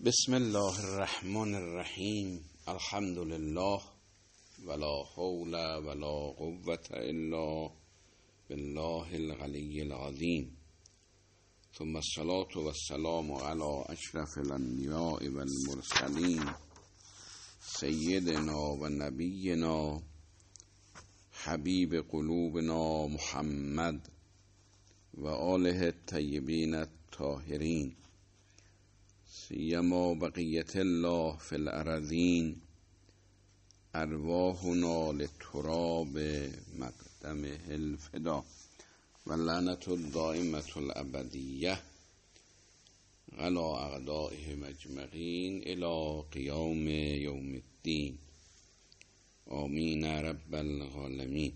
بسم الله الرحمن الرحیم. الحمد لله ولا حول ولا قوة الا بالله العلی العظیم، ثم الصلاة والسلام على اشرف الانبیاء والمرسلین سیدنا و نبینا حبیب قلوبنا محمد و آله الطیبین الطاهرین، سیما بقیت الله فی الارضین، ارواحنا لتراب مقدمه الفدا و لعنت الدائمة الابدیه علی اعدائهم اجمعین الی قیام یوم الدین، آمین رب العالمین.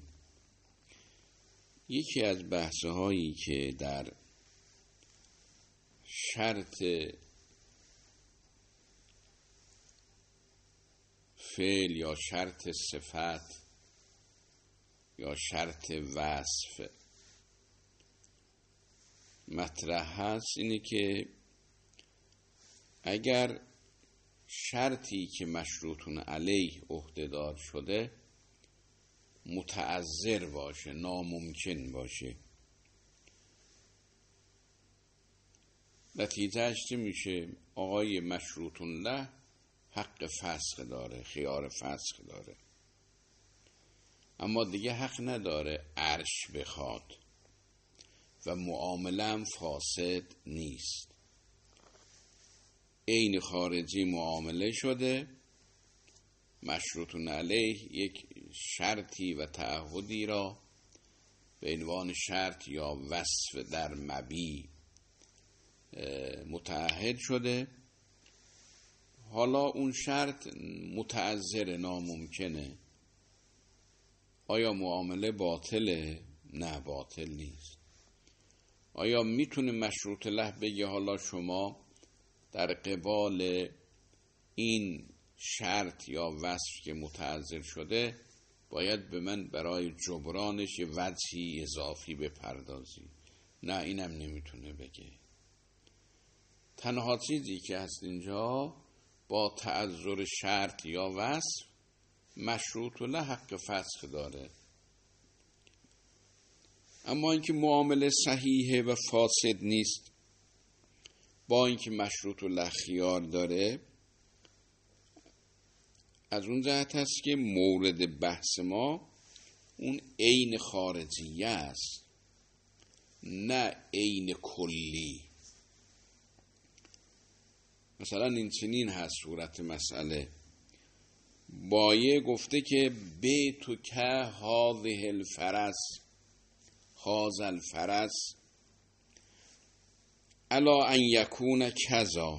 یکی از بحث‌هایی که در شرط فعل یا شرط صفت یا شرط وصف مطرح هست اینه که اگر شرطی که مشروطون علیه عهده‌دار شده متعذر باشه، ناممکن باشه، نتیجهش چه میشه؟ آقای مشروطون له حق فسخ داره، خیار فسخ داره، اما دیگه حق نداره عرش بخواد و معامله هم فاسد نیست. عین خارجی معامله شده، مشروطون علیه یک شرطی و تعهدی را به عنوان شرط یا وصف در مبیع متعهد شده، حالا اون شرط متعذر، ناممکنه. آیا معامله باطله؟ نه، باطل نیست. آیا میتونه مشروط له بگه حالا شما در قبال این شرط یا وصف که متعذر شده باید به من برای جبرانش یه وجهی اضافی بپردازی؟ نه، اینم نمیتونه بگه. تنها چیزی که هست اینجا با تعذر شرط یا وصف مشروط له حق فسخ داره، اما اینکه معامله صحیحه و فاسد نیست، با اینکه مشروط له خیار داره، از اون جهت هست که مورد بحث ما اون عین خارجیه است، نه عین کلی. مثلا این چنین هست صورت مسئله، بایه گفته که بیتو که هذه الفرس، هذا الفرس الا ان یکون کذا،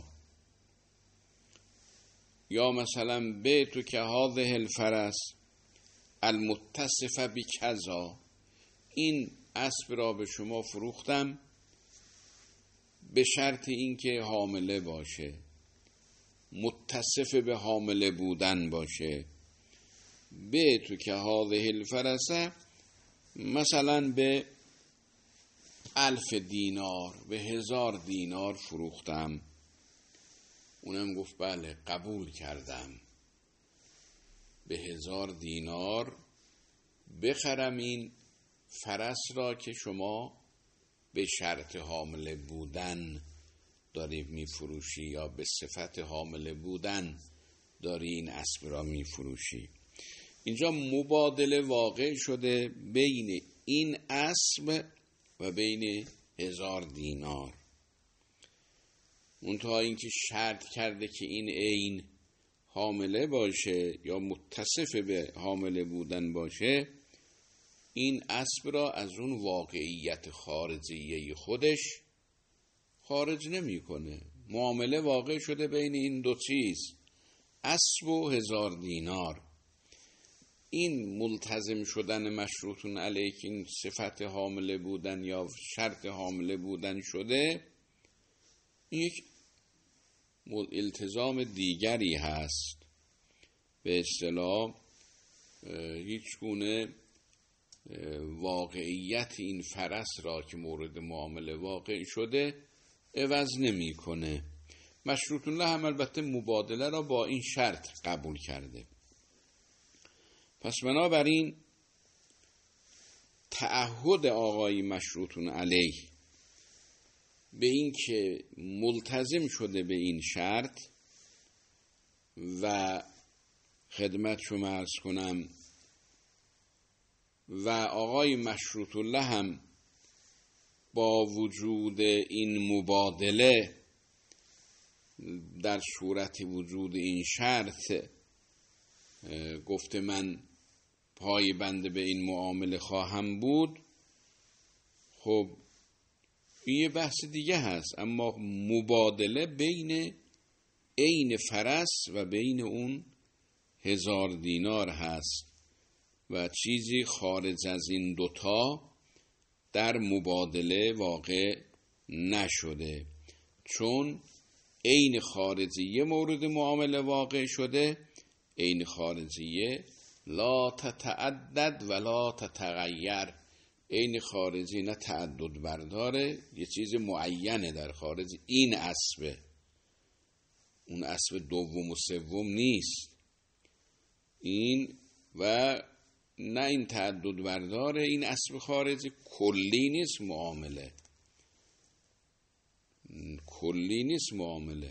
یا مثلا بیتو که هذه الفرس المتصف بکذا، این اسب را به شما فروختم به شرط اینکه حامله باشه، متصف به حامله بودن باشه. به تو که هذه الفرسه مثلا به 1000 دینار، به 1000 دینار فروختم. اونم گفت بله، قبول کردم، به 1000 دینار بخرم این فرس را که شما به شرط حامله بودن داری میفروشی یا به صفت حامله بودن داری این اسب را میفروشی. اینجا مبادله واقع شده بین این اسب و بین 1000 دینار. منتها اینکه شرط کرده که این عین حامله باشه یا متصف به حامله بودن باشه، این اسب را از اون واقعیت خارجیه خودش خارج نمی کنه. معامله واقع شده بین این دو چیز، اسب و 1000 دینار. این ملتزم شدن مشروطون علیه که این صفت حامله بودن یا شرط حامله بودن شده، یک التزام دیگری هست. به اصطلاح هیچ گونه واقعیت این فرس را که مورد معامله واقع شده عوض نمی کنه. مشروط له هم البته مبادله را با این شرط قبول کرده. پس بنابراین تعهد آقای مشروط علیه به این که ملتزم شده به این شرط و خدمت شما عرض کنم و آقای مشروط له هم با وجود این مبادله در صورت وجود این شرط گفته من پای بنده به این معامله خواهم بود، خب یه بحث دیگه هست. اما مبادله بین عین فرس و بین اون 1000 دینار هست و چیزی خارج از این دوتا در مبادله واقع نشده، چون عین خارجیه مورد معامله واقع شده. عین خارجیه لا تتعدد و لا تتغیر. عین خارجی نه تعدد برداره، یه چیز معینه در خارج، این اسبه، اون اسب دوم و سوم نیست این، و نه این تعدد برداره، این اسب خارجی کلی نیست معامله، کلی نیست معامله،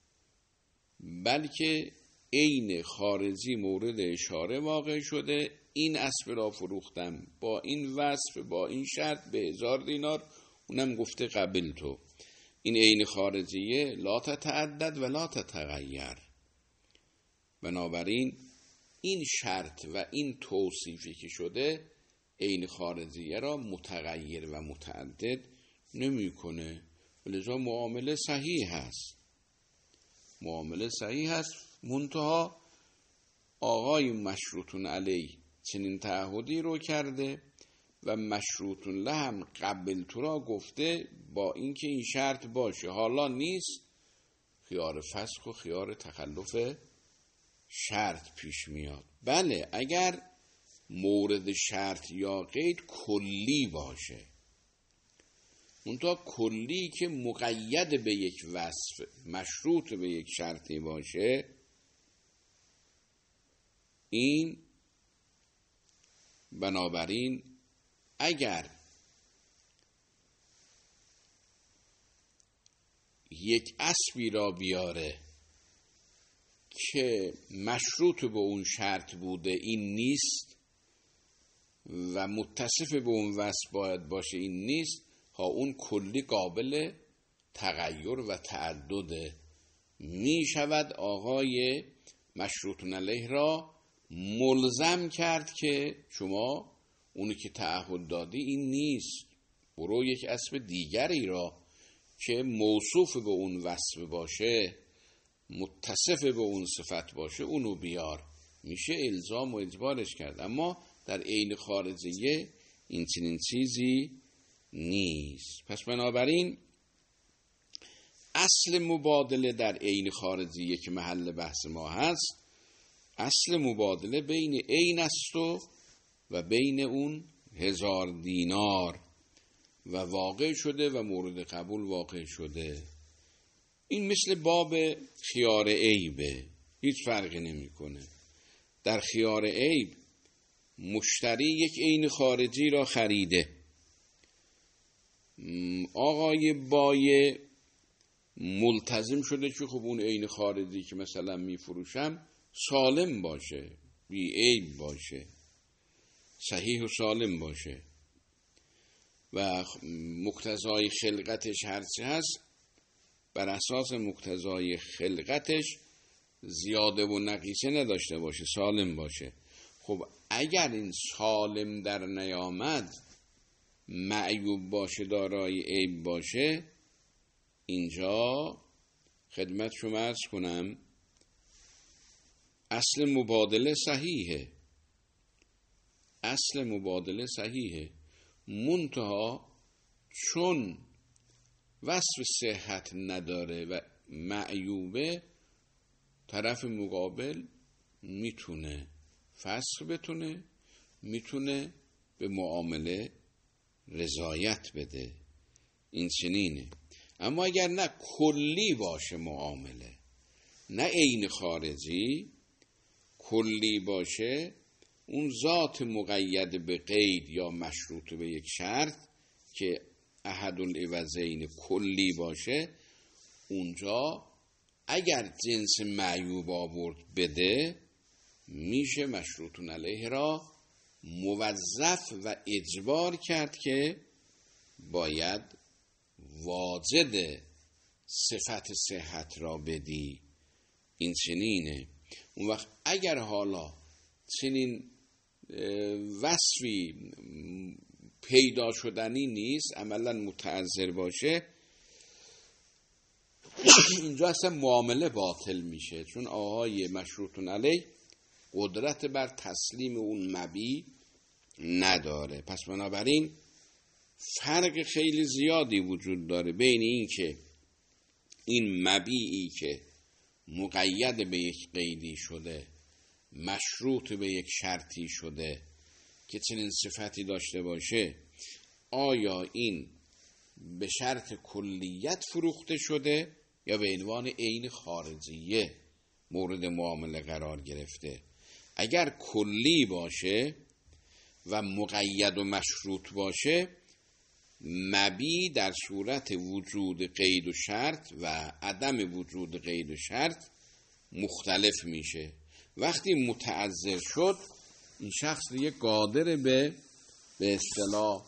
بلکه عین خارجی مورد اشاره واقع شده. این اسب را فروختم با این وصف با این شرط به 1000 دینار، اونم گفته قبل تو. این عین خارجیه لا تتعدد و لا تتغیر. بنابراین این شرط و این توصیفی که شده عین خارجیه را متغیر و متعدد نمیکنه، ولذا معامله صحیح هست، معامله صحیح هست. منتها آقای مشروط علیه چنین تعهدی رو کرده و مشروط له هم قبل تو را گفته با اینکه این شرط باشه، حالا نیست، خیار فسخ و خیار تخلف شرط پیش میاد. بله اگر مورد شرط یا قید کلی باشه، منتها کلی که مقید به یک وصف، مشروط به یک شرطی باشه، این بنابراین اگر یک اسبی را بیاره که مشروط به اون شرط بوده این نیست و متصف به اون وصف باید باشه این نیست، ها اون کلی قابل تغییر و تعدده، می شود آقای مشروط علیه را ملزم کرد که شما اونی که تعهد دادی این نیست، برو یک اسب دیگری را که موصوف به اون وصف باشه، متصف به اون صفت باشه، اونو بیار. میشه الزام و اجبارش کرد. اما در عین خارجیه این چنین چیزی نیست. پس بنابراین اصل مبادله در عین خارجیه که محل بحث ما هست، اصل مبادله بین عین است و بین اون 1000 دینار و واقع شده و مورد قبول واقع شده. این مثل باب خیار عیبه، هیچ فرقی نمیکنه. در خیار عیب مشتری یک عین خارجی را خریده، آقای بایع ملتزم شده که خب اون عین خارجی که مثلا میفروشم سالم باشه، بی عیب باشه، صحیح و سالم باشه و مقتضای خلقتش هرچی هست بر اساس مقتضای خلقتش زیاده و نقیصه نداشته باشه، سالم باشه. خب اگر این سالم در نیامد، معیوب باشه، دارای عیب باشه، اینجا خدمت شما عرض کنم اصل مبادله صحیحه، اصل مبادله صحیحه، منتها چون وصف صحت نداره و معیوبه، طرف مقابل میتونه فسخ بتونه، میتونه به معامله رضایت بده. این چنینه. اما اگر نه کلی باشه معامله، نه عین خارجی، کلی باشه، اون ذات مقید به قید یا مشروط به یک شرط که احد العوضین کلی باشه، اونجا اگر جنس معیوب آورد بده، میشه مشروطون علیه را موظف و اجبار کرد که باید واجد صفت صحت را بدی. این چنینه. اون وقت اگر حالا چنین وصفی پیدا شدنی نیست، عملا متعذر باشه، اینجا اصلا معامله باطل میشه، چون آقای مشروطون علیه قدرت بر تسلیم اون مبیع نداره. پس بنابراین فرق خیلی زیادی وجود داره بین این که این مبیعی که مقید به یک قیدی شده، مشروط به یک شرطی شده که چنین صفتی داشته باشه، آیا این به شرط کلیت فروخته شده یا به عنوان عین خارجیه مورد معامله قرار گرفته. اگر کلی باشه و مقید و مشروط باشه، مبیع در صورت وجود قید و شرط و عدم وجود قید و شرط مختلف میشه. وقتی متعذر شد، این شخص دیگه قادر به اصطلاح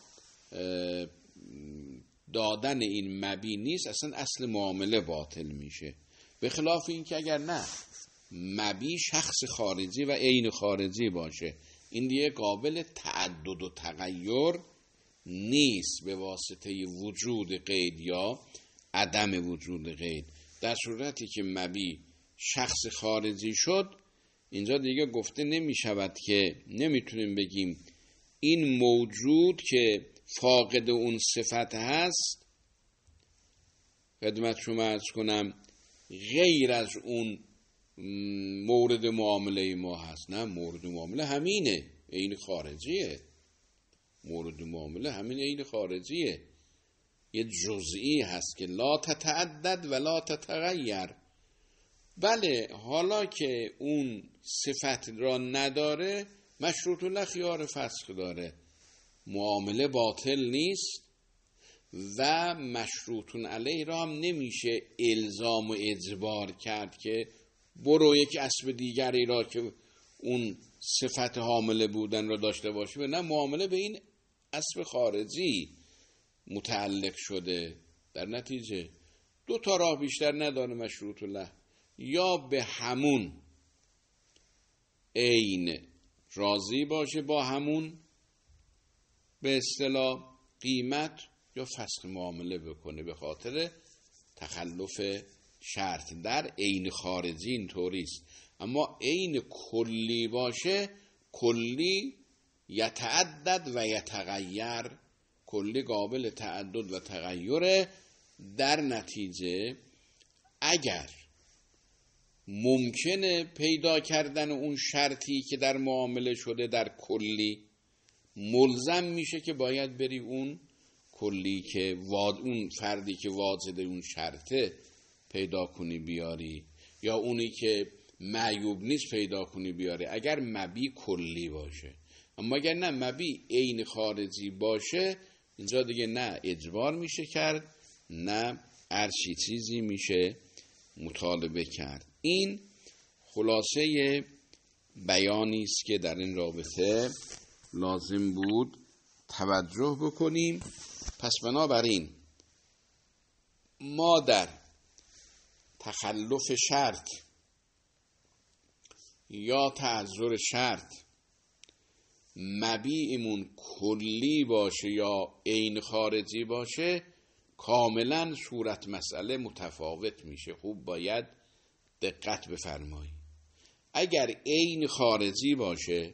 دادن این مبیع نیست، اصل معامله باطل میشه. به خلاف این که اگر نه مبیع شخص خارجی و عین خارجی باشه، این دیگه قابل تعدد و تغییر نیست به واسطه وجود قید یا عدم وجود قید. در صورتی که مبیع شخص خارجی شد، اینجا دیگه گفته نمی شود که نمیتونیم بگیم این موجود که فاقد اون صفت هست، خدمت شما عرض کنم، غیر از اون مورد معامله ما هست. نه، مورد معامله همینه، عین خارجیه. مورد معامله همین عین خارجیه، یه جزئی هست که لا تتعدد و لا تتغیر. بله، حالا که اون صفت را نداره، مشروط له خیار فسخ داره، معامله باطل نیست و مشروطون علیه را هم نمیشه الزام و اجبار کرد که برو یک اسب دیگری را که اون صفت حامله بودن را داشته باشه. نه، معامله به این اسب خارجی متعلق شده. در نتیجه دو تا راه بیشتر نداره مشروط له، یا به همون عین راضی باشه با همون به اصطلاح قیمت، یا فسخ معامله بکنه به خاطر تخلف شرط. در عین خارجی اینطوری است، اما عین کلی باشه، کلی یتعدد و یتغیر، کلی قابل تعدد و تغییره. در نتیجه اگر ممکنه پیدا کردن اون شرطی که در معامله شده در کلی، ملزم میشه که باید بری اون کلی که اون فردی که واجد اون شرطه پیدا کنی بیاری، یا اونی که معیوب نیست پیدا کنی بیاری، اگر مبیع کلی باشه. اما اگر نه مبیع عین خارجی باشه، اینجا دیگه نه اجبار میشه کرد، نه هرچی چیزی میشه مطالبه کرد. این خلاصه بیانی است که در این رابطه لازم بود توجه بکنیم. پس بنابراین ما در تخلف شرط یا تعذر شرط مبیعمون کلی باشه یا عین خارجی باشه، کاملا صورت مسئله متفاوت میشه. خوب باید دقت بفرمایید. اگر عین خارجی باشه،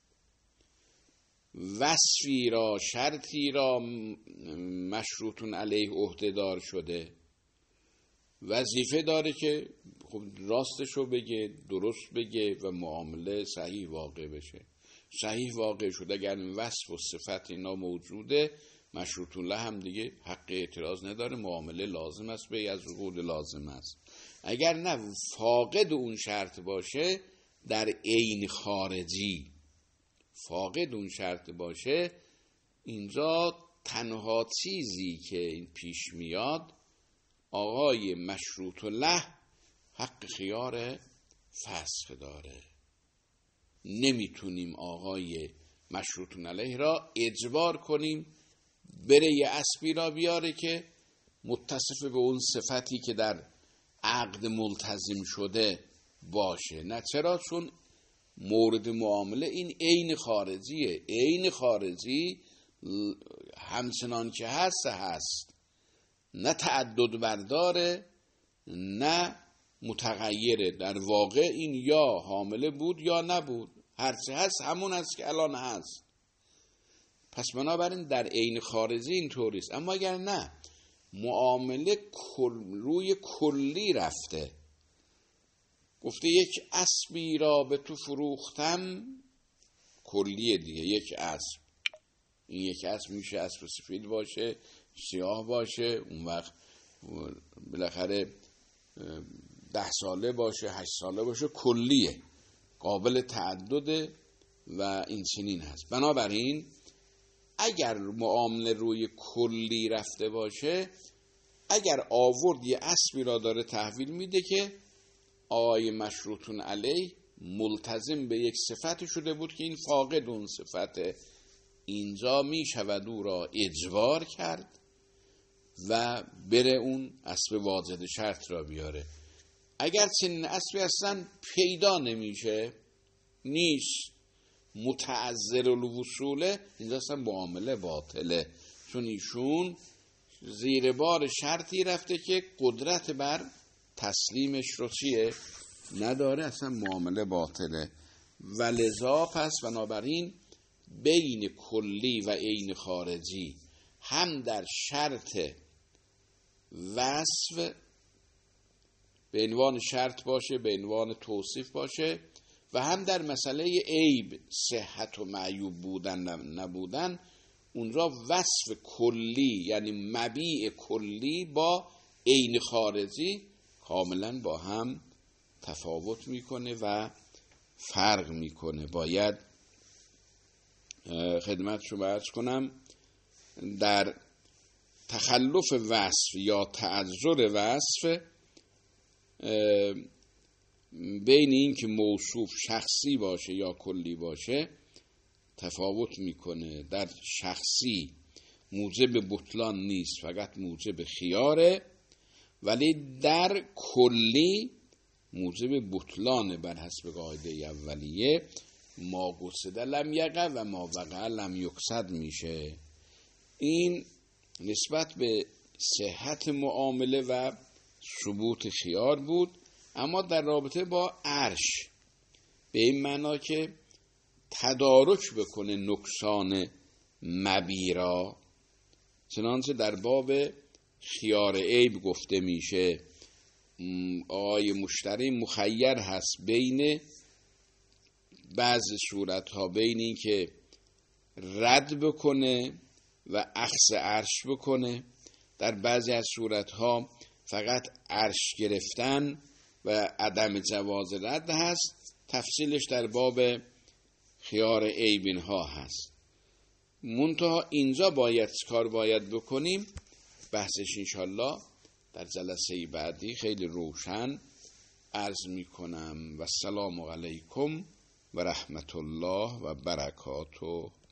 وصفی را، شرطی را مشروطون علیه عهده‌دار شده، وظیفه داره که خب راستشو بگه، درست بگه و معامله صحیح واقع بشه. صحیح واقع شده اگر وصف و صفت اینا موجوده، مشروط له هم دیگه حق اعتراض نداره، معامله لازم است به از عقود لازم است. اگر نه فاقد اون شرط باشه در عین خارجی، فاقد اون شرط باشه، اینجا تنها چیزی که این پیش میاد آقای مشروط له حق خیار فسخ داره. نمیتونیم آقای مشروط علیه را اجبار کنیم بره یه اسبی را بیاره که متصف به اون صفتی که در عقد ملتزم شده باشه. نه چرا؟ چون مورد معامله این عین خارجیه. عین خارجی همچنان که هست، نه تعدد برداره نه متغیره. در واقع این یا حامله بود یا نبود، هرچه هست همون هست که الان هست. پس بنابراین در عین خارجی این طوریست. اما اگر نه معامله روی کلی رفته، گفته یک اسبی را به تو فروختم، کلیه دیگه، یک اسب، این یک اسب میشه اسب سفید باشه، سیاه باشه، اون وقت بالاخره 10 ساله باشه، 8 ساله باشه، کلیه، قابل تعدده و این چنین هست. بنابراین اگر معامله روی کلی رفته باشه، اگر آورد یه اسبی را داره تحویل میده که آقای مشروطون علیه ملتزم به یک صفت شده بود که این فاقد اون صفته، اینجا می شود او را اجبار کرد و بره اون اسب واجد شرط را بیاره. اگر چنین اسبی اصلا پیدا نمیشه، نیست، متعذر الوصوله، اینجا اصلا معامله باطله، چون ایشون زیر بار شرطی رفته که قدرت بر تسلیمش رو چیه؟ نداره، اصلا معامله باطله. و لذا پس بنابراین بین کلی و عین خارجی هم در شرط وصف به عنوان شرط باشه، به عنوان توصیف باشه، و هم در مسئله عیب، صحت و معیوب بودن نبودن، اونجا وصف کلی یعنی مبیع کلی با عین خارجی کاملا با هم تفاوت میکنه و فرق میکنه. باید خدمت شما عرض کنم در تخلف وصف یا تعذر وصف بین این که موصوف شخصی باشه یا کلی باشه تفاوت میکنه. در شخصی موجب بطلان نیست، فقط موجب خیاره، ولی در کلی موجب بطلان بر حسب قاعده اولیه، ما قصد لم یقع و ما وقع لم یقصد میشه. این نسبت به صحت معامله و ثبوت خیار بود. اما در رابطه با عرش به این معنا که تدارک بکنه نقصان مبیرا، چنانچه در باب خیار عیب گفته میشه آقای مشتری مخیر هست بین بعض صورتها، بین این که رد بکنه و اخذ عرش بکنه، در بعضی از صورتها فقط عرش گرفتن و عدم جواز رد هست. تفصیلش در باب خیار عیب اینها هست. منتها اینجا باید کار باید بکنیم، بحثش انشالله در جلسه بعدی خیلی روشن عرض میکنم. و السلام علیکم و رحمت الله و برکاته.